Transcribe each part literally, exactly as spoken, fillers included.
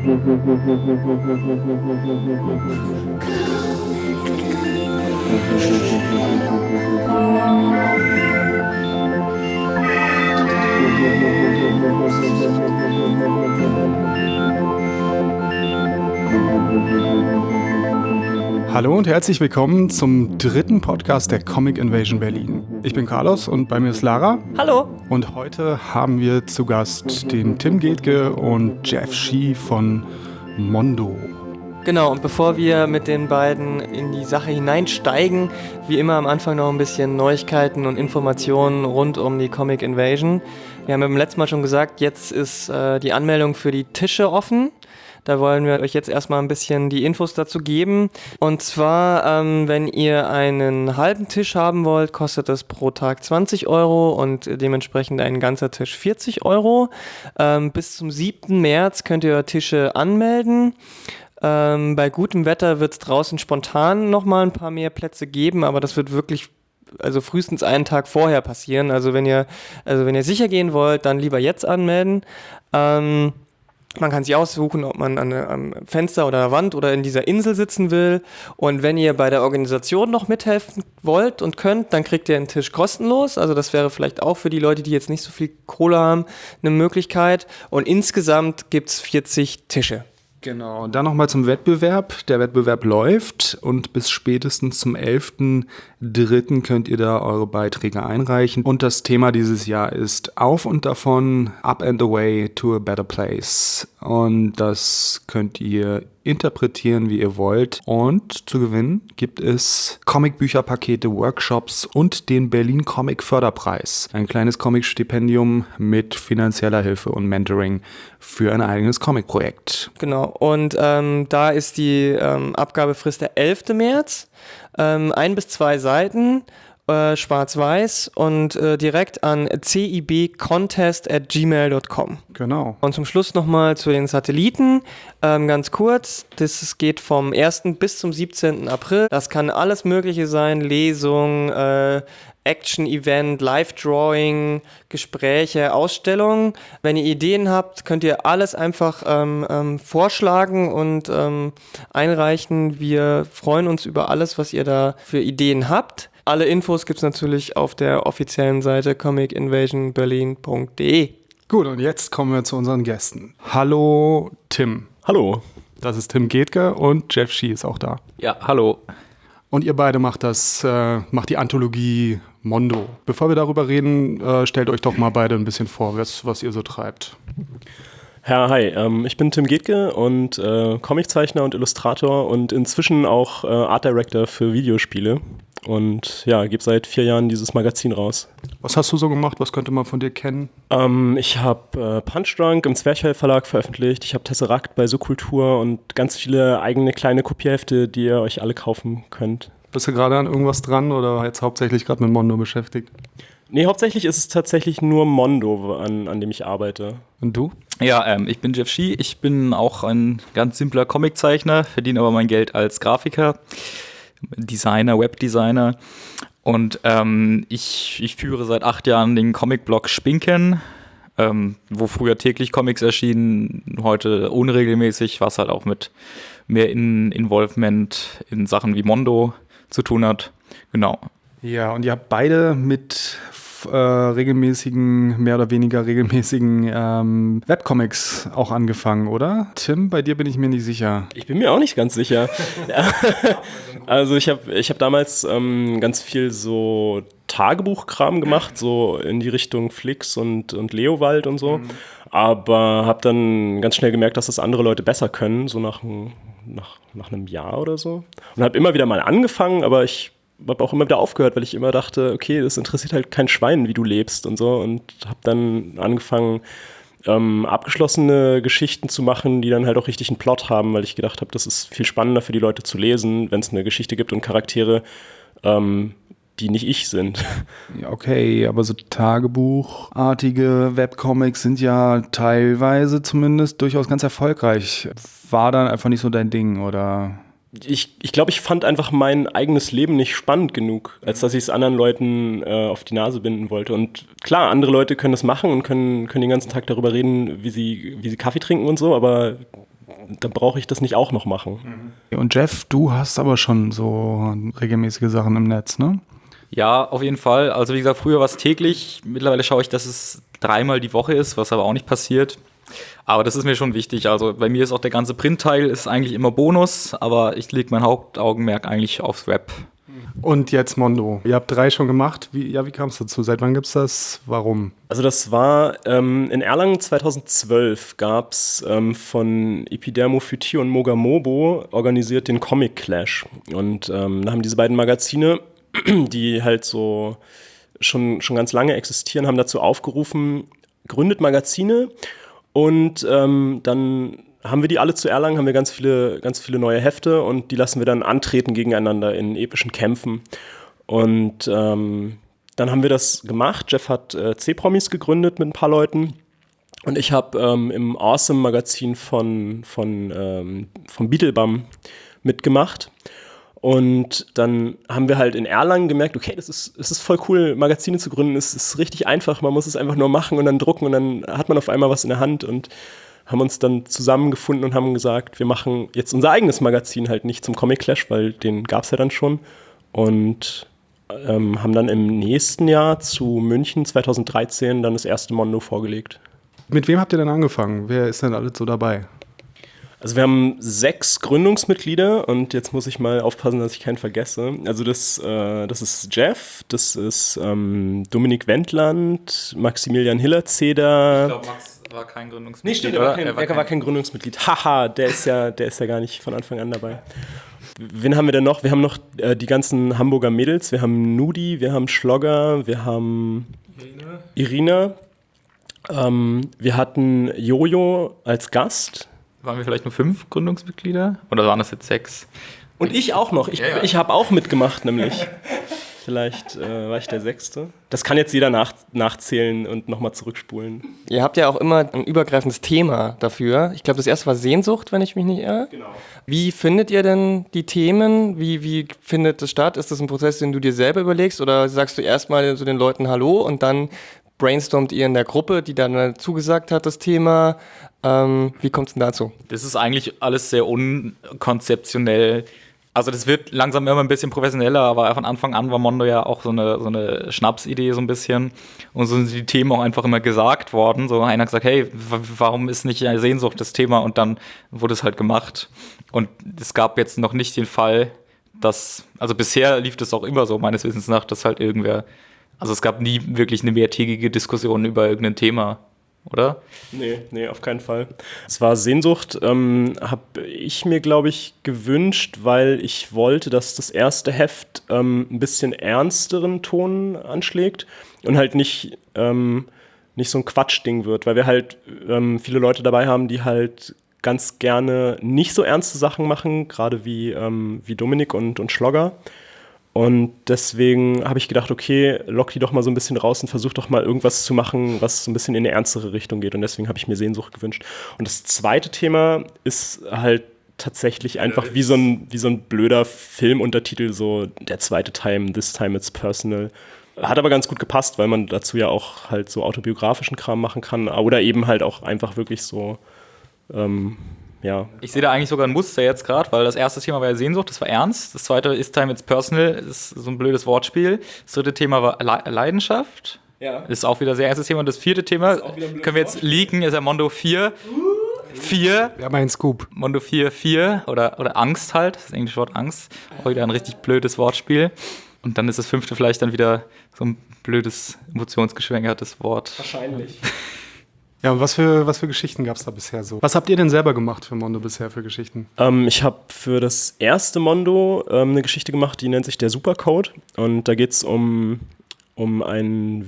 Hallo und herzlich willkommen zum dritten Podcast der Comic Invasion Berlin. Ich bin Carlos und bei mir ist Lara. Hallo. Und heute haben wir zu Gast den Tim Gehtke und Jeff Shee von Mondo. Genau, und bevor wir mit den beiden in die Sache hineinsteigen, wie immer am Anfang noch ein bisschen Neuigkeiten und Informationen rund um die Comic Invasion. Wir haben ja beim letzten Mal schon gesagt, jetzt ist äh, die Anmeldung für die Tische offen. Da wollen wir euch jetzt erstmal ein bisschen die Infos dazu geben. Und zwar, ähm, wenn ihr einen halben Tisch haben wollt, kostet das pro Tag zwanzig Euro und dementsprechend ein ganzer Tisch vierzig Euro. Ähm, bis zum siebten März könnt ihr Tische anmelden. Ähm, bei gutem Wetter wird es draußen spontan nochmal ein paar mehr Plätze geben, aber das wird wirklich also frühestens einen Tag vorher passieren. Also wenn ihr, also wenn ihr sicher gehen wollt, dann lieber jetzt anmelden. Ähm, Man kann sich aussuchen, ob man an, am Fenster oder der Wand oder in dieser Insel sitzen will. Und wenn ihr bei der Organisation noch mithelfen wollt und könnt, dann kriegt ihr einen Tisch kostenlos. Also das wäre vielleicht auch für die Leute, die jetzt nicht so viel Kohle haben, eine Möglichkeit. Und insgesamt gibt es vierzig Tische. Genau, und dann nochmal zum Wettbewerb. Der Wettbewerb läuft und bis spätestens zum elften dritten könnt ihr da eure Beiträge einreichen. Und das Thema dieses Jahr ist Auf und davon, Up and Away to a Better Place. Und das könnt ihr interpretieren, wie ihr wollt. Und zu gewinnen gibt es Comicbücherpakete, Workshops und den Berlin Comic Förderpreis. Ein kleines Comic-Stipendium mit finanzieller Hilfe und Mentoring für ein eigenes Comic-Projekt. Genau, und ähm, da ist die ähm, Abgabefrist der elften März. Ähm, ein bis zwei Seiten, äh, schwarz-weiß und äh, direkt an cibcontest at gmail dot com. Genau. Und zum Schluss nochmal zu den Satelliten, ähm, ganz kurz, das geht vom ersten bis zum siebzehnten April. Das kann alles Mögliche sein, Lesung, äh, Action-Event, Live-Drawing, Gespräche, Ausstellungen. Wenn ihr Ideen habt, könnt ihr alles einfach ähm, ähm, vorschlagen und ähm, einreichen. Wir freuen uns über alles, was ihr da für Ideen habt. Alle Infos gibt es natürlich auf der offiziellen Seite comic invasion berlin punkt de. Gut, und jetzt kommen wir zu unseren Gästen. Hallo Tim. Hallo. Das ist Tim Gehtke und Jeff Shee ist auch da. Ja, hallo. Und ihr beide macht das, äh, macht die Anthologie Mondo. Bevor wir darüber reden, äh, stellt euch doch mal beide ein bisschen vor, was, was ihr so treibt. Ja, hi, ähm, ich bin Tim Gehtke und äh, Comiczeichner und Illustrator und inzwischen auch äh, Art Director für Videospiele. Und ja, gebe seit vier Jahren dieses Magazin raus. Was hast du so gemacht? Was könnte man von dir kennen? Ähm, ich habe äh, Punch Drunk im Zwerchfell Verlag veröffentlicht. Ich habe Tesseract bei Subkultur und ganz viele eigene kleine Kopierhefte, die ihr euch alle kaufen könnt. Bist du gerade an irgendwas dran oder jetzt hauptsächlich gerade mit Mondo beschäftigt? Nee, hauptsächlich ist es tatsächlich nur Mondo, an, an dem ich arbeite. Und du? Ja, ähm, ich bin Jeff Shee. Ich bin auch ein ganz simpler Comiczeichner, verdiene aber mein Geld als Grafiker, Designer, Webdesigner. Und ähm, ich, ich führe seit acht Jahren den Comicblog Spinken, ähm, wo früher täglich Comics erschienen, heute unregelmäßig, was halt auch mit mehr in Involvement in Sachen wie Mondo zu tun hat. Genau. Ja, und ihr habt beide mit äh, regelmäßigen, mehr oder weniger regelmäßigen ähm, Webcomics auch angefangen, oder? Tim, bei dir bin ich mir nicht sicher. Ich bin mir auch nicht ganz sicher. Also ich habe ich hab damals ähm, ganz viel so Tagebuchkram gemacht, so in die Richtung Flix und, und Leowald und so. Mhm. Aber habe dann ganz schnell gemerkt, dass das andere Leute besser können, so nach, nach, nach einem Jahr oder so. Und habe immer wieder mal angefangen, aber ich habe auch immer wieder aufgehört, weil ich immer dachte, okay, das interessiert halt kein Schwein, wie du lebst und so. Und habe dann angefangen, ähm, abgeschlossene Geschichten zu machen, die dann halt auch richtig einen Plot haben, weil ich gedacht habe, das ist viel spannender für die Leute zu lesen, wenn es eine Geschichte gibt und Charaktere, ähm, die nicht ich sind. Ja, okay, aber so Tagebuchartige Webcomics sind ja teilweise zumindest durchaus ganz erfolgreich. War dann einfach nicht so dein Ding, oder? Ich, ich glaube, ich fand einfach mein eigenes Leben nicht spannend genug, als dass ich es anderen Leuten äh, auf die Nase binden wollte. Und klar, andere Leute können das machen und können, können den ganzen Tag darüber reden, wie sie, wie sie Kaffee trinken und so, aber da brauche ich das nicht auch noch machen. Und Jeff, du hast aber schon so regelmäßige Sachen im Netz, ne? Ja, auf jeden Fall. Also wie gesagt, früher war es täglich. Mittlerweile schaue ich, dass es dreimal die Woche ist, was aber auch nicht passiert. Aber das ist mir schon wichtig. Also bei mir ist auch der ganze Printteil ist eigentlich immer Bonus, aber ich lege mein Hauptaugenmerk eigentlich aufs Web. Und jetzt Mondo. Ihr habt drei schon gemacht. Wie, ja, wie kam es dazu? Seit wann gibt's das? Warum? Also das war ähm, in Erlangen zweitausendzwölf gab es ähm, von Epidermophytie und Mogamobo organisiert den Comic Clash. Und ähm, da haben diese beiden Magazine, die halt so schon, schon ganz lange existieren, haben dazu aufgerufen, gründet Magazine und ähm, dann haben wir die alle zu Erlangen, haben wir ganz viele, ganz viele neue Hefte und die lassen wir dann antreten gegeneinander in epischen Kämpfen. Und ähm, dann haben wir das gemacht. Jeff hat äh, C-Promis gegründet mit ein paar Leuten und ich habe ähm, im Awesome-Magazin von, von, ähm, von Beetlebum mitgemacht. Und dann haben wir halt in Erlangen gemerkt, okay, das ist, das ist voll cool, Magazine zu gründen, es ist richtig einfach, man muss es einfach nur machen und dann drucken und dann hat man auf einmal was in der Hand und haben uns dann zusammengefunden und haben gesagt, wir machen jetzt unser eigenes Magazin halt nicht zum Comic Clash, weil den gab es ja dann schon und ähm, haben dann im nächsten Jahr zu München zweitausenddreizehn dann das erste Mondo vorgelegt. Mit wem habt ihr denn angefangen? Wer ist denn alles so dabei? Also wir haben sechs Gründungsmitglieder und jetzt muss ich mal aufpassen, dass ich keinen vergesse. Also das, äh, das ist Jeff, das ist ähm, Dominik Wendland, Maximilian Hillerzeder. Ich glaube, Max war kein Gründungsmitglied. Nee, stimmt, er war kein, er war kein, war kein Gründungsmitglied. Haha, der ist ja, der ist ja gar nicht von Anfang an dabei. Wen haben wir denn noch? Wir haben noch äh, die ganzen Hamburger Mädels. Wir haben Nudi, wir haben Schlogger, wir haben Irina. Irina. Ähm, wir hatten Jojo als Gast. Waren wir vielleicht nur fünf Gründungsmitglieder? Oder waren das jetzt sechs? Und ich auch noch. Ich, ja, ja. ich habe auch mitgemacht, nämlich. Vielleicht äh, war ich der Sechste. Das kann jetzt jeder nach, nachzählen und nochmal zurückspulen. Ihr habt ja auch immer ein übergreifendes Thema dafür. Ich glaube, das erste war Sehnsucht, wenn ich mich nicht irre. Genau. Wie findet ihr denn die Themen? Wie, wie findet das statt? Ist das ein Prozess, den du dir selber überlegst? Oder sagst du erstmal zu den Leuten Hallo und dann brainstormt ihr in der Gruppe, die dann zugesagt hat, das Thema? Ähm, wie kommt es denn dazu? Das ist eigentlich alles sehr unkonzeptionell. Also das wird langsam immer ein bisschen professioneller, aber von Anfang an war Mondo ja auch so eine, so eine Schnapsidee so ein bisschen. Und so sind die Themen auch einfach immer gesagt worden. So einer hat gesagt, hey, w- warum ist nicht eine Sehnsucht das Thema? Und dann wurde es halt gemacht. Und es gab jetzt noch nicht den Fall, dass, also bisher lief das auch immer so, meines Wissens nach, dass halt irgendwer, also es gab nie wirklich eine mehrtägige Diskussion über irgendein Thema. Oder? Nee, nee, auf keinen Fall. Es war Sehnsucht, ähm, habe ich mir, glaube ich, gewünscht, weil ich wollte, dass das erste Heft ähm, ein bisschen ernsteren Ton anschlägt und halt nicht, ähm, nicht so ein Quatschding wird, weil wir halt ähm, viele Leute dabei haben, die halt ganz gerne nicht so ernste Sachen machen, gerade wie, ähm, wie Dominik und, und Schlogger. Und deswegen habe ich gedacht, okay, lock die doch mal so ein bisschen raus und versuch doch mal irgendwas zu machen, was so ein bisschen in eine ernstere Richtung geht. Und deswegen habe ich mir Sehnsucht gewünscht. Und das zweite Thema ist halt tatsächlich einfach wie so ein, wie so ein blöder Filmuntertitel, so der zweite Time, This Time It's Personal. Hat aber ganz gut gepasst, weil man dazu ja auch halt so autobiografischen Kram machen kann. Oder eben halt auch einfach wirklich so, ähm, ja. Ich sehe da eigentlich sogar ein Muster jetzt gerade, weil das erste Thema war ja Sehnsucht, das war ernst. Das zweite ist Time It's Personal, ist so ein blödes Wortspiel. Das dritte Thema war Le- Leidenschaft. Ja. Ist auch wieder ein sehr ernstes Thema. Und das vierte Thema, können wir jetzt leaken, ist ja Mondo vier. vier. Wir haben einen Scoop. Mondo vier, vier oder, oder Angst halt, das englische Wort Angst. Auch wieder ein richtig blödes Wortspiel. Und dann ist das fünfte vielleicht dann wieder so ein blödes, emotionsgeschwängertes Wort. Wahrscheinlich. Ja, und was für, was für Geschichten gab es da bisher so? Was habt ihr denn selber gemacht für Mondo bisher für Geschichten? Ähm, ich habe für das erste Mondo ähm, eine Geschichte gemacht, die nennt sich der Supercode. Und da geht es um, um ein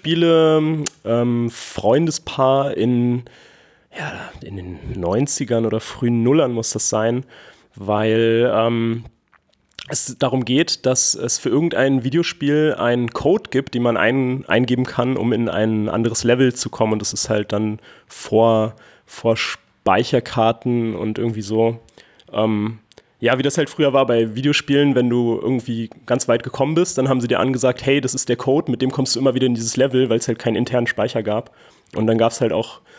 Videospiele-Freundespaar in, ja, in den neunzigern oder frühen Nullern muss das sein, weil ähm, es darum geht, dass es für irgendein Videospiel einen Code gibt, den man ein, eingeben kann, um in ein anderes Level zu kommen. Und das ist halt dann vor, vor Speicherkarten und irgendwie so. Ähm, ja, wie das halt früher war bei Videospielen, wenn du irgendwie ganz weit gekommen bist, dann haben sie dir angesagt, hey, das ist der Code, mit dem kommst du immer wieder in dieses Level, weil es halt keinen internen Speicher gab. Und dann gab es halt auch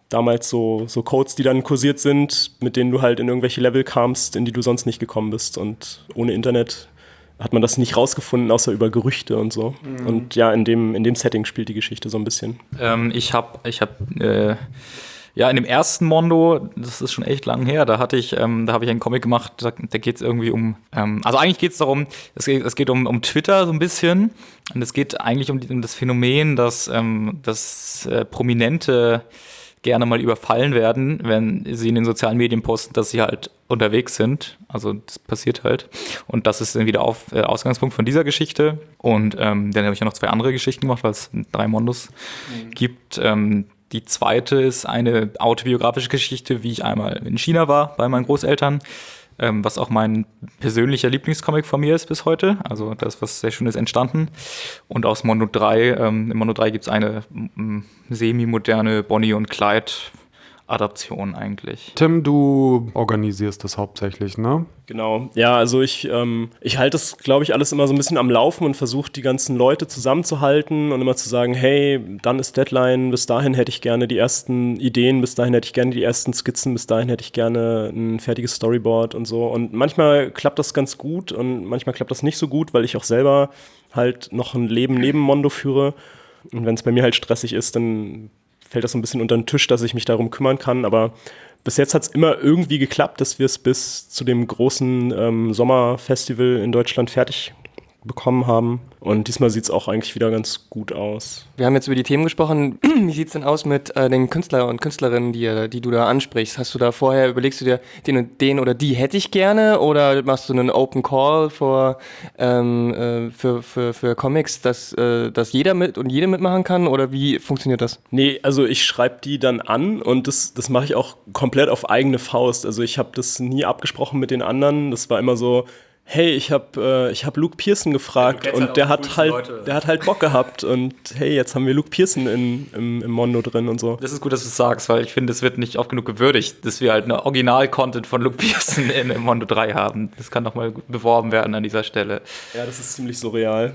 damals so, so Codes, die dann kursiert sind, mit denen du halt in irgendwelche Level kamst, in die du sonst nicht gekommen bist. Und ohne Internet hat man das nicht rausgefunden, außer über Gerüchte und so. Mhm. Und ja, in dem, in dem Setting spielt die Geschichte so ein bisschen. Ähm, ich habe, ich hab, äh, ja, in dem ersten Mondo, das ist schon echt lang her, da hatte ich, ähm, da habe ich einen Comic gemacht, da, da geht es irgendwie um, ähm, also eigentlich geht es darum, es geht, es geht um, um Twitter so ein bisschen. Und es geht eigentlich um, die, um das Phänomen, dass, ähm, dass äh, Prominente gerne mal überfallen werden, wenn sie in den sozialen Medien posten, dass sie halt unterwegs sind. Also das passiert halt. Und das ist dann wieder auf, äh, Ausgangspunkt von dieser Geschichte. Und ähm, dann habe ich ja noch zwei andere Geschichten gemacht, weil es drei Mondos mhm. gibt. Ähm, die zweite ist eine autobiografische Geschichte, wie ich einmal in China war bei meinen Großeltern. Ähm, was auch mein persönlicher Lieblingscomic von mir ist bis heute. Also da ist was sehr Schönes entstanden. Und aus Mondo drei, ähm, in Mondo drei gibt es eine m- semi-moderne Bonnie und Clyde Adaption eigentlich. Tim, du organisierst das hauptsächlich, ne? Genau, ja, also ich, ähm, ich halte das, glaube ich, alles immer so ein bisschen am Laufen und versuche die ganzen Leute zusammenzuhalten und immer zu sagen, hey, dann ist Deadline, bis dahin hätte ich gerne die ersten Ideen, bis dahin hätte ich gerne die ersten Skizzen, bis dahin hätte ich gerne ein fertiges Storyboard und so. Und manchmal klappt das ganz gut und manchmal klappt das nicht so gut, weil ich auch selber halt noch ein Leben neben Mondo führe. Und wenn es bei mir halt stressig ist, dann fällt das so ein bisschen unter den Tisch, dass ich mich darum kümmern kann. Aber bis jetzt hat es immer irgendwie geklappt, dass wir es bis zu dem großen ähm, Sommerfestival in Deutschland fertig bekommen haben. Und diesmal sieht es auch eigentlich wieder ganz gut aus. Wir haben jetzt über die Themen gesprochen. Wie sieht es denn aus mit äh, den Künstler und Künstlerinnen, die, die du da ansprichst? Hast du da vorher, überlegst du dir, den und den oder die hätte ich gerne? Oder machst du einen Open Call für, ähm, äh, für, für, für Comics, dass, äh, dass jeder mit und jede mitmachen kann? Oder wie funktioniert das? Nee, also ich schreibe die dann an und das, das mache ich auch komplett auf eigene Faust. Also ich habe das nie abgesprochen mit den anderen. Das war immer so, hey, ich habe äh, ich hab Luke Pearson gefragt ja, und halt der hat halt Leute. der hat halt Bock gehabt und hey, jetzt haben wir Luke Pearson in, im, im Mondo drin und so. Das ist gut, dass du es sagst, weil ich finde, es wird nicht oft genug gewürdigt, dass wir halt eine Original-Content von Luke Pearson in, im Mondo drei haben. Das kann doch mal beworben werden an dieser Stelle. Ja, das ist ziemlich surreal.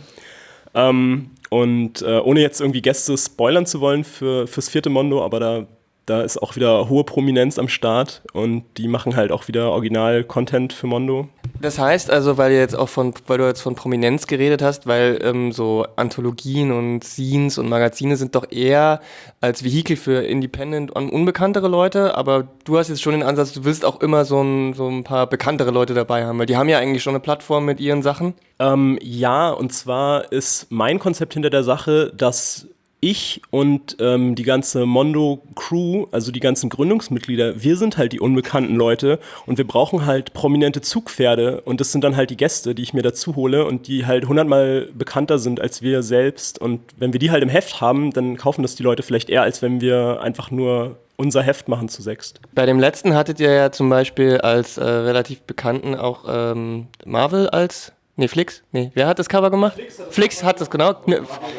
Ähm, und äh, ohne jetzt irgendwie Gäste spoilern zu wollen für, fürs vierte Mondo, aber da Da ist auch wieder hohe Prominenz am Start und die machen halt auch wieder Original-Content für Mondo. Das heißt also, weil, ihr jetzt auch von, weil du jetzt von Prominenz geredet hast, weil ähm, so Anthologien und Zines und Magazine sind doch eher als Vehikel für Independent und unbekanntere Leute, aber du hast jetzt schon den Ansatz, du willst auch immer so ein, so ein paar bekanntere Leute dabei haben, weil die haben ja eigentlich schon eine Plattform mit ihren Sachen. Ähm, ja, und zwar ist mein Konzept hinter der Sache, dass ich und ähm, die ganze Mondo-Crew, also die ganzen Gründungsmitglieder, wir sind halt die unbekannten Leute und wir brauchen halt prominente Zugpferde und das sind dann halt die Gäste, die ich mir dazu hole und die halt hundertmal bekannter sind als wir selbst und wenn wir die halt im Heft haben, dann kaufen das die Leute vielleicht eher, als wenn wir einfach nur unser Heft machen zu sechst. Bei dem letzten hattet ihr ja zum Beispiel als äh, relativ Bekannten auch ähm, Marvel als Nee, Flix? Nee, wer hat das Cover gemacht? Flix hat, Flix hat das, genau. Ne,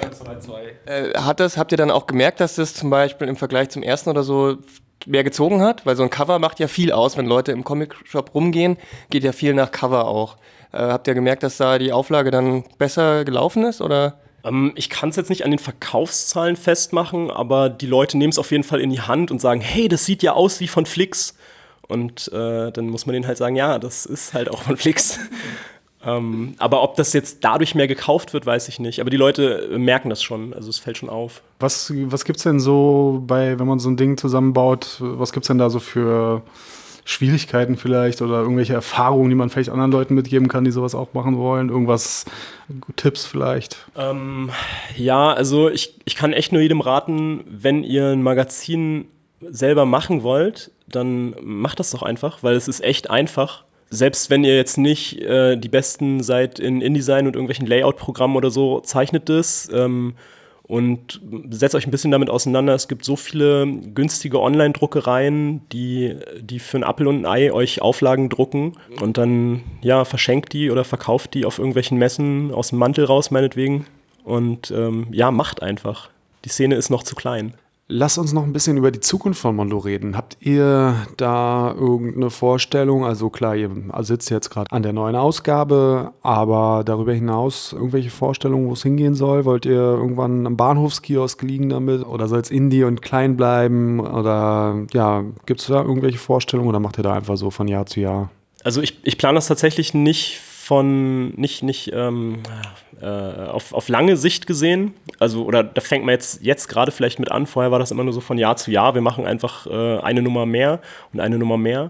äh, hat das, habt ihr dann auch gemerkt, dass das zum Beispiel im Vergleich zum ersten oder so mehr gezogen hat? Weil so ein Cover macht ja viel aus, wenn Leute im Comic-Shop rumgehen, geht ja viel nach Cover auch. Äh, habt ihr gemerkt, dass da die Auflage dann besser gelaufen ist, oder? Ähm, ich kann es jetzt nicht an den Verkaufszahlen festmachen, aber die Leute nehmen es auf jeden Fall in die Hand und sagen, hey, das sieht ja aus wie von Flix. Und äh, dann muss man denen halt sagen, ja, das ist halt auch von Flix. Ähm, aber ob das jetzt dadurch mehr gekauft wird, weiß ich nicht. Aber die Leute merken das schon, also es fällt schon auf. Was, was gibt's denn so bei, wenn man so ein Ding zusammenbaut, was gibt's denn da so für Schwierigkeiten vielleicht oder irgendwelche Erfahrungen, die man vielleicht anderen Leuten mitgeben kann, die sowas auch machen wollen? Irgendwas, Tipps vielleicht? Ähm, ja, also ich, ich kann echt nur jedem raten, wenn ihr ein Magazin selber machen wollt, dann macht das doch einfach, weil es ist echt einfach. Selbst wenn ihr jetzt nicht äh, die Besten seid in InDesign und irgendwelchen Layout-Programmen oder so, zeichnet es ähm, und setzt euch ein bisschen damit auseinander. Es gibt so viele günstige Online-Druckereien, die, die für ein Apfel und ein Ei euch Auflagen drucken und dann ja, verschenkt die oder verkauft die auf irgendwelchen Messen aus dem Mantel raus, meinetwegen. Und ähm, ja, macht einfach. Die Szene ist noch zu klein. Lass uns noch ein bisschen über die Zukunft von Mondo reden. Habt ihr da irgendeine Vorstellung? Also klar, ihr sitzt jetzt gerade an der neuen Ausgabe, aber darüber hinaus irgendwelche Vorstellungen, wo es hingehen soll? Wollt ihr irgendwann am Bahnhofskiosk liegen damit? Oder soll es Indie und klein bleiben? Oder ja, gibt es da irgendwelche Vorstellungen oder macht ihr da einfach so von Jahr zu Jahr? Also ich, ich plane das tatsächlich nicht von, nicht, nicht ähm, äh, auf, auf lange Sicht gesehen. Also, oder da fängt man jetzt, jetzt gerade vielleicht mit an. Vorher war das immer nur so von Jahr zu Jahr. Wir machen einfach äh, eine Nummer mehr und eine Nummer mehr.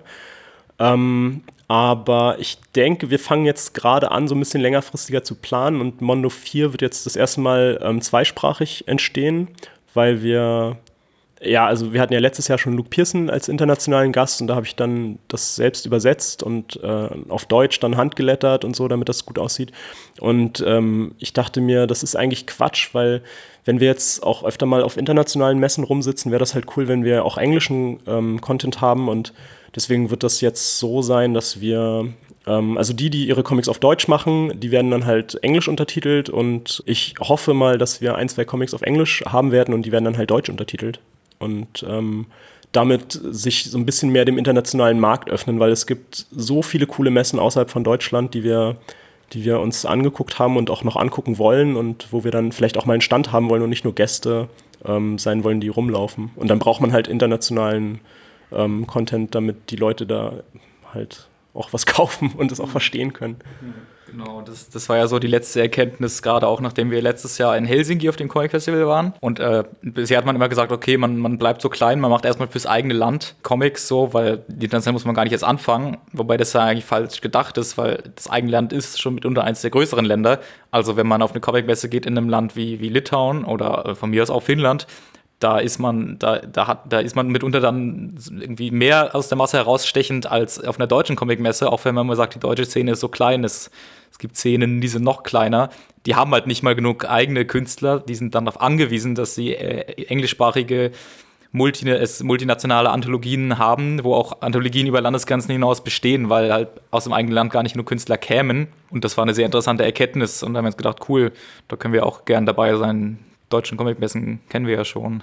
Ähm, aber ich denke, wir fangen jetzt gerade an, so ein bisschen längerfristiger zu planen. Und Mondo vier wird jetzt das erste Mal ähm, zweisprachig entstehen, weil wir... Ja, also wir hatten ja letztes Jahr schon Luke Pearson als internationalen Gast und da habe ich dann das selbst übersetzt und äh, auf Deutsch dann handgelettert und so, damit das gut aussieht. Und ähm, ich dachte mir, das ist eigentlich Quatsch, weil wenn wir jetzt auch öfter mal auf internationalen Messen rumsitzen, wäre das halt cool, wenn wir auch englischen ähm, Content haben und deswegen wird das jetzt so sein, dass wir... Also die, die ihre Comics auf Deutsch machen, die werden dann halt englisch untertitelt und ich hoffe mal, dass wir ein, zwei Comics auf Englisch haben werden und die werden dann halt deutsch untertitelt. Und ähm, damit sich so ein bisschen mehr dem internationalen Markt öffnen, weil es gibt so viele coole Messen außerhalb von Deutschland, die wir, die wir uns angeguckt haben und auch noch angucken wollen und wo wir dann vielleicht auch mal einen Stand haben wollen und nicht nur Gäste ähm, sein wollen, die rumlaufen. Und dann braucht man halt internationalen ähm, Content, damit die Leute da halt auch was kaufen und es auch verstehen können. Genau, das, das war ja so die letzte Erkenntnis, gerade auch nachdem wir letztes Jahr in Helsinki auf dem Comic Festival waren. Und äh, bisher hat man immer gesagt, okay, man, man bleibt so klein, man macht erstmal fürs eigene Land Comics so, weil die international muss man gar nicht jetzt anfangen, wobei das ja eigentlich falsch gedacht ist, weil das eigene Land ist schon mitunter eines der größeren Länder. Also wenn man auf eine Comic-Messe geht in einem Land wie, wie Litauen oder äh, von mir aus auch Finnland, da ist man, da, da hat, da ist man mitunter dann irgendwie mehr aus der Masse herausstechend als auf einer deutschen Comicmesse, auch wenn man immer sagt, die deutsche Szene ist so klein, es, es gibt Szenen, die sind noch kleiner, die haben halt nicht mal genug eigene Künstler, die sind dann darauf angewiesen, dass sie äh, englischsprachige Multi, es, multinationale Anthologien haben, wo auch Anthologien über Landesgrenzen hinaus bestehen, weil halt aus dem eigenen Land gar nicht nur Künstler kämen und das war eine sehr interessante Erkenntnis und da haben wir uns gedacht, cool, da können wir auch gern dabei sein. Deutschen Comicmessen kennen wir ja schon.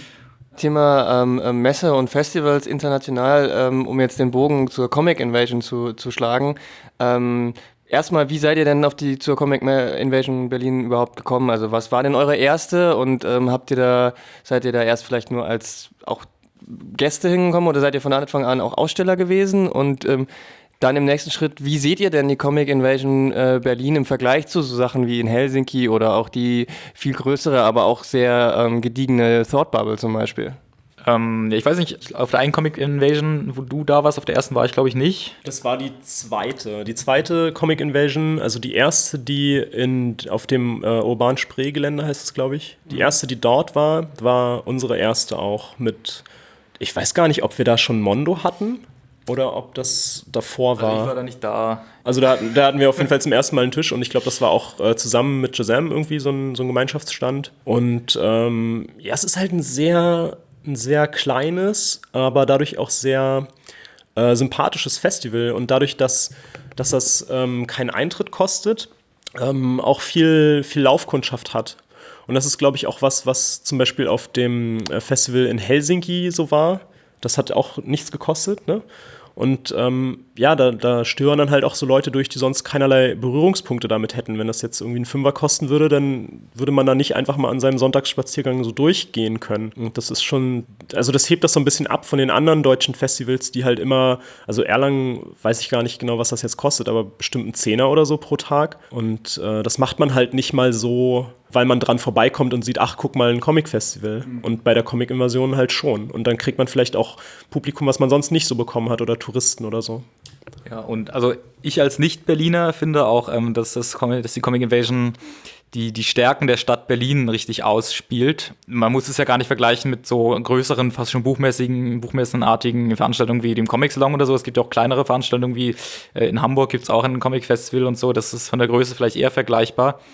Thema ähm, Messe und Festivals international, ähm, um jetzt den Bogen zur Comic Invasion zu, zu schlagen. Ähm, erstmal, wie seid ihr denn auf die zur Comic Invasion Berlin überhaupt gekommen? Also was war denn eure erste und ähm, habt ihr da, seid ihr da erst vielleicht nur als auch Gäste hingekommen oder seid ihr von Anfang an auch Aussteller gewesen? Und ähm, dann im nächsten Schritt, wie seht ihr denn die Comic Invasion äh, Berlin im Vergleich zu so Sachen wie in Helsinki oder auch die viel größere, aber auch sehr ähm, gediegene Thought Bubble zum Beispiel? Ähm, ich weiß nicht, auf der einen Comic Invasion, wo du da warst, auf der ersten war ich glaube ich nicht. Das war die zweite. Die zweite Comic Invasion, also die erste, die in, auf dem äh, Urban Spree-Gelände heißt es, glaube ich. Die erste, die dort war, war unsere erste auch mit, ich weiß gar nicht, ob wir da schon Mondo hatten. Oder ob das davor war. Also ich war da nicht da. Also da, da hatten wir auf jeden Fall zum ersten Mal einen Tisch und ich glaube, das war auch äh, zusammen mit Shazam irgendwie so ein, so ein Gemeinschaftsstand. Und ähm, ja, es ist halt ein sehr, ein sehr kleines, aber dadurch auch sehr äh, sympathisches Festival. Und dadurch, dass, dass das ähm, keinen Eintritt kostet, ähm, auch viel, viel Laufkundschaft hat. Und das ist, glaube ich, auch was, was zum Beispiel auf dem Festival in Helsinki so war. Das hat auch nichts gekostet, ne? Und ähm, ja, da, da stören dann halt auch so Leute durch, die sonst keinerlei Berührungspunkte damit hätten. Wenn das jetzt irgendwie einen Fünfer kosten würde, dann würde man da nicht einfach mal an seinem Sonntagsspaziergang so durchgehen können. Und das ist schon, also das hebt das so ein bisschen ab von den anderen deutschen Festivals, die halt immer, also Erlangen, weiß ich gar nicht genau, was das jetzt kostet, aber bestimmt ein Zehner oder so pro Tag. Und äh, das macht man halt nicht mal so, weil man dran vorbeikommt und sieht, ach, guck mal, ein Comic-Festival. Mhm. Und bei der Comic-Invasion halt schon. Und dann kriegt man vielleicht auch Publikum, was man sonst nicht so bekommen hat oder Touristen oder so. Ja, und also ich als Nicht-Berliner finde auch, ähm, dass, das, dass die Comic Invasion die, die Stärken der Stadt Berlin richtig ausspielt. Man muss es ja gar nicht vergleichen mit so größeren, fast schon buchmäßigen, buchmessenartigen Veranstaltungen wie dem Comic Salon oder so. Es gibt auch kleinere Veranstaltungen wie äh, in Hamburg gibt es auch ein Comic Festival und so. Das ist von der Größe vielleicht eher vergleichbar.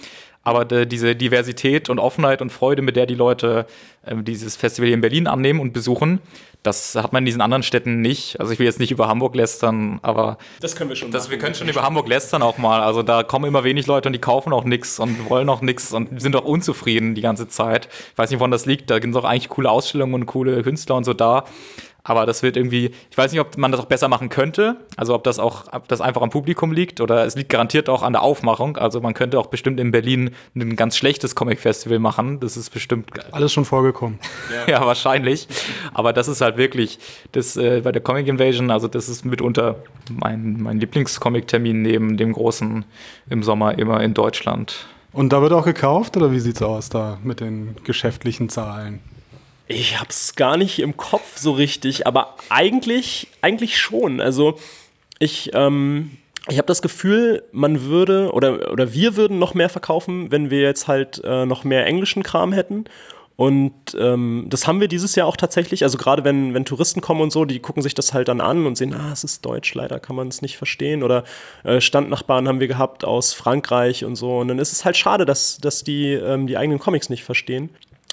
Aber de, diese Diversität und Offenheit und Freude, mit der die Leute äh, dieses Festival hier in Berlin annehmen und besuchen, das hat man in diesen anderen Städten nicht. Also ich will jetzt nicht über Hamburg lästern, aber das können wir schon. Das, wir können schon über Hamburg lästern auch mal. Also da kommen immer wenig Leute und die kaufen auch nichts und wollen auch nichts und sind auch unzufrieden die ganze Zeit. Ich weiß nicht, woran das liegt. Da sind auch eigentlich coole Ausstellungen und coole Künstler und so da. Aber das wird irgendwie, ich weiß nicht, ob man das auch besser machen könnte, also ob das auch, ob das einfach am Publikum liegt oder es liegt garantiert auch an der Aufmachung. Also man könnte auch bestimmt in Berlin ein ganz schlechtes Comic-Festival machen. Das ist bestimmt alles schon vorgekommen. Ja, ja, wahrscheinlich. Aber das ist halt wirklich, das äh, bei der Comic Invasion, also das ist mitunter mein, mein Lieblings-Comic-Termin neben dem großen im Sommer immer in Deutschland. Und da wird auch gekauft oder wie sieht's aus da mit den geschäftlichen Zahlen? Ich hab's gar nicht im Kopf so richtig, aber eigentlich, eigentlich schon. Also ich, ähm, ich habe das Gefühl, man würde oder, oder wir würden noch mehr verkaufen, wenn wir jetzt halt äh, noch mehr englischen Kram hätten. Und ähm, das haben wir dieses Jahr auch tatsächlich. Also gerade wenn, wenn Touristen kommen und so, die gucken sich das halt dann an und sehen, ah, es ist Deutsch, leider kann man es nicht verstehen. Oder äh, Standnachbarn haben wir gehabt aus Frankreich und so. Und dann ist es halt schade, dass, dass die ähm, die eigenen Comics nicht verstehen.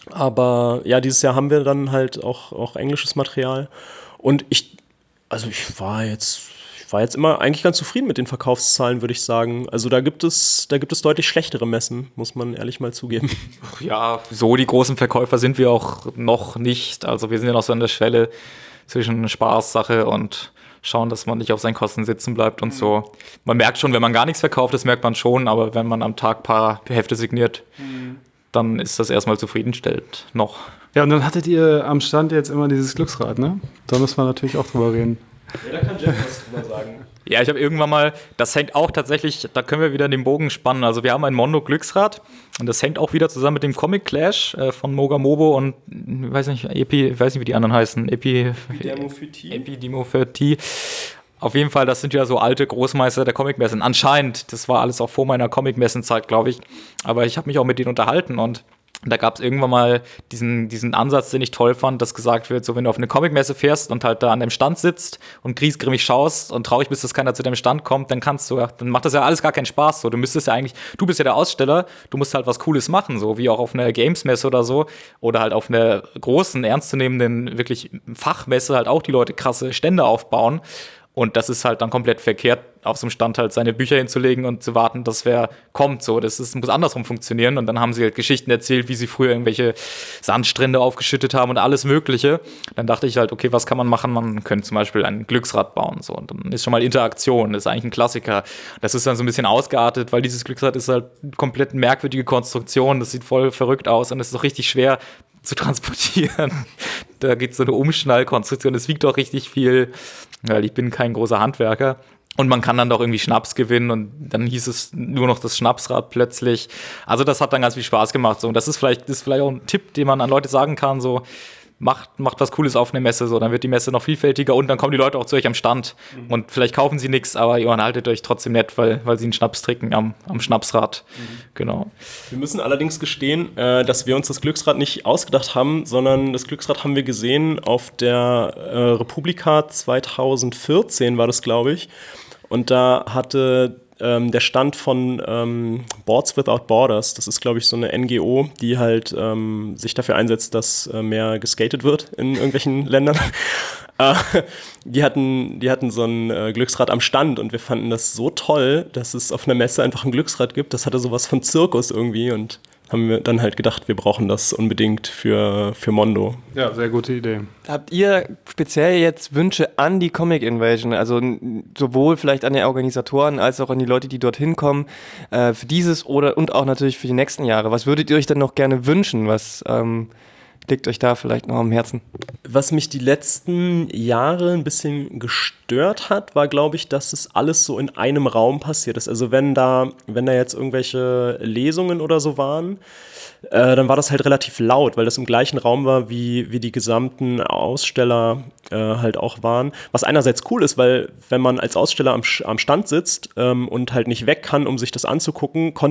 Aber ja, dieses Jahr haben wir dann halt auch, auch englisches Material. Und ich, also ich war jetzt, ich war jetzt immer eigentlich ganz zufrieden mit den Verkaufszahlen, würde ich sagen. Also da gibt es, da gibt es deutlich schlechtere Messen, muss man ehrlich mal zugeben. Ja, so die großen Verkäufer sind wir auch noch nicht. Also wir sind ja noch so an der Schwelle zwischen Spaßsache und schauen, dass man nicht auf seinen Kosten sitzen bleibt und mhm. so. Man merkt schon, wenn man gar nichts verkauft, das merkt man schon, aber wenn man am Tag ein paar Hefte signiert, mhm. dann ist das erstmal zufriedenstellend noch. Ja, und dann hattet ihr am Stand jetzt immer dieses Glücksrad, ne? Da müssen wir natürlich auch drüber reden. Ja, da kann Jeff was drüber sagen. Ja, ich habe irgendwann mal, das hängt auch tatsächlich, da können wir wieder den Bogen spannen. Also wir haben ein Mondo Glücksrad und das hängt auch wieder zusammen mit dem Comic Clash äh, von Mogamobo und, ich weiß nicht, Epi, ich weiß nicht, wie die anderen heißen. Epi, Epidemophytie. Epidemophytie. Auf jeden Fall, das sind ja so alte Großmeister der Comicmessen. Anscheinend, das war alles auch vor meiner Comicmessenzeit, glaube ich. Aber ich habe mich auch mit denen unterhalten und da gab es irgendwann mal diesen, diesen Ansatz, den ich toll fand, dass gesagt wird, so wenn du auf eine Comicmesse fährst und halt da an deinem Stand sitzt und griesgrimmig schaust und traurig bist, dass keiner zu deinem Stand kommt, dann kannst du, dann macht das ja alles gar keinen Spaß. So, du müsstest ja eigentlich, du bist ja der Aussteller, du musst halt was Cooles machen, so wie auch auf einer Games-Messe oder so oder halt auf einer großen, ernstzunehmenden, wirklich Fachmesse halt auch die Leute krasse Stände aufbauen. Und das ist halt dann komplett verkehrt, auf so einem Stand halt seine Bücher hinzulegen und zu warten, dass wer kommt. So, das ist, muss andersrum funktionieren. Und dann haben sie halt Geschichten erzählt, wie sie früher irgendwelche Sandstrände aufgeschüttet haben und alles Mögliche. Dann dachte ich halt, okay, was kann man machen? Man könnte zum Beispiel ein Glücksrad bauen. So. Und dann ist schon mal Interaktion, das ist eigentlich ein Klassiker. Das ist dann so ein bisschen ausgeartet, weil dieses Glücksrad ist halt komplett merkwürdige Konstruktion. Das sieht voll verrückt aus und es ist auch richtig schwer zu transportieren. Da geht es so eine Umschnallkonstruktion. Es wiegt auch richtig viel, weil ich bin kein großer Handwerker. Und man kann dann doch irgendwie Schnaps gewinnen und dann hieß es nur noch das Schnapsrad plötzlich. Also das hat dann ganz viel Spaß gemacht. So. Und das ist vielleicht, das ist vielleicht auch ein Tipp, den man an Leute sagen kann, so macht, macht was Cooles auf eine Messe, so dann wird die Messe noch vielfältiger und dann kommen die Leute auch zu euch am Stand. Mhm. Und vielleicht kaufen sie nichts, aber ihr haltet euch trotzdem nett, weil, weil sie einen Schnaps trinken am, am Schnapsrad. Mhm. Genau. Wir müssen allerdings gestehen, äh, dass wir uns das Glücksrad nicht ausgedacht haben, sondern das Glücksrad haben wir gesehen auf der äh, Republika zwanzig vierzehn war das, glaube ich. Und da hatte ähm, der Stand von ähm, Boards Without Borders, das ist, glaube ich, so eine N G O, die halt ähm, sich dafür einsetzt, dass äh, mehr geskatet wird in irgendwelchen Ländern. äh, die hatten, die hatten so ein äh, Glücksrad am Stand und wir fanden das so toll, dass es auf einer Messe einfach ein Glücksrad gibt. Das hatte sowas von Zirkus irgendwie und haben wir dann halt gedacht, wir brauchen das unbedingt für, für Mondo. Ja, sehr gute Idee. Habt ihr speziell jetzt Wünsche an die Comic Invasion, also n- sowohl vielleicht an die Organisatoren als auch an die Leute, die dorthin kommen, äh, für dieses oder und auch natürlich für die nächsten Jahre? Was würdet ihr euch denn noch gerne wünschen? Was ähm, liegt euch da vielleicht noch am Herzen? Was mich die letzten Jahre ein bisschen gestört hat, war, glaube ich, dass es alles so in einem Raum passiert ist. Also wenn da, wenn da jetzt irgendwelche Lesungen oder so waren, äh, dann war das halt relativ laut, weil das im gleichen Raum war, wie, wie die gesamten Aussteller äh, halt auch waren. Was einerseits cool ist, weil wenn man als Aussteller am, am Stand sitzt ähm, und halt nicht weg kann, um sich das anzugucken, konnte man es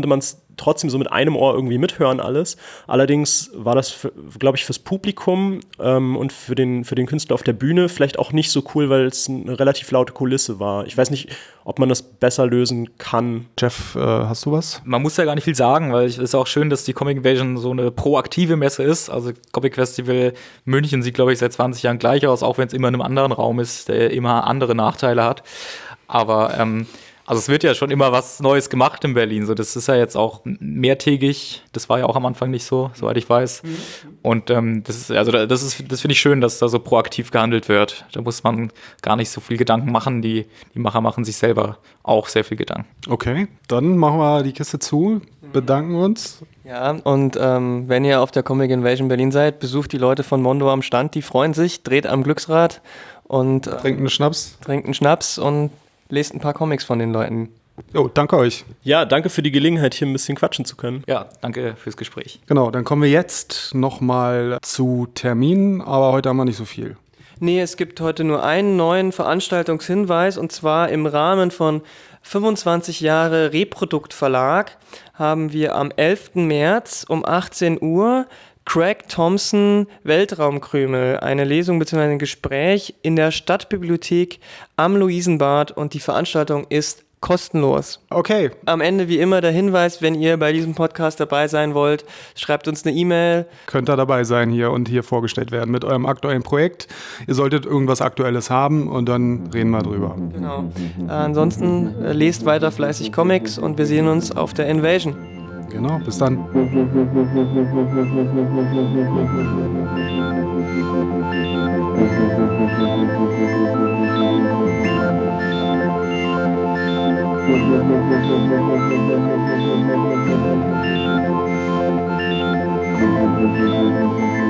trotzdem so mit einem Ohr irgendwie mithören alles. Allerdings war das, glaube ich, fürs Publikum ähm, und für den, für den Künstler auf der Bühne vielleicht auch nicht so cool, weil es eine relativ laute Kulisse war. Ich weiß nicht, ob man das besser lösen kann. Jeff, äh, hast du was? Man muss ja gar nicht viel sagen, weil es ist auch schön, dass die Comic Invasion so eine proaktive Messe ist. Also Comic Festival München sieht, glaube ich, seit zwanzig Jahren gleich aus, auch wenn es immer in einem anderen Raum ist, der immer andere Nachteile hat. Aber ähm, also es wird ja schon immer was Neues gemacht in Berlin. So, das ist ja jetzt auch mehrtägig. Das war ja auch am Anfang nicht so, soweit ich weiß. Mhm. Und ähm, das ist, also das ist, das finde ich schön, dass da so proaktiv gehandelt wird. Da muss man gar nicht so viel Gedanken machen. Die, die Macher machen sich selber auch sehr viel Gedanken. Okay, dann machen wir die Kiste zu, bedanken uns. Ja, und ähm, wenn ihr auf der Comic Invasion Berlin seid, besucht die Leute von Mondo am Stand. Die freuen sich, dreht am Glücksrad und äh, trinkt einen Schnaps. Trinkt einen Schnaps und lest ein paar Comics von den Leuten. Jo, danke euch. Ja, danke für die Gelegenheit, hier ein bisschen quatschen zu können. Ja, danke fürs Gespräch. Genau, dann kommen wir jetzt nochmal zu Terminen, aber heute haben wir nicht so viel. Nee, es gibt heute nur einen neuen Veranstaltungshinweis, und zwar im Rahmen von fünfundzwanzig Jahre Reprodukt-Verlag haben wir am elften März um achtzehn Uhr Craig Thompson Weltraumkrümel, eine Lesung bzw. ein Gespräch in der Stadtbibliothek am Luisenbad, und die Veranstaltung ist kostenlos. Okay. Am Ende wie immer der Hinweis, wenn ihr bei diesem Podcast dabei sein wollt, schreibt uns eine E-Mail. Könnt ihr dabei sein hier und hier vorgestellt werden mit eurem aktuellen Projekt. Ihr solltet irgendwas Aktuelles haben und dann reden wir drüber. Genau. Äh, ansonsten äh, lest weiter fleißig Comics und wir sehen uns auf der Invasion. Genau, bis dann. Thank you.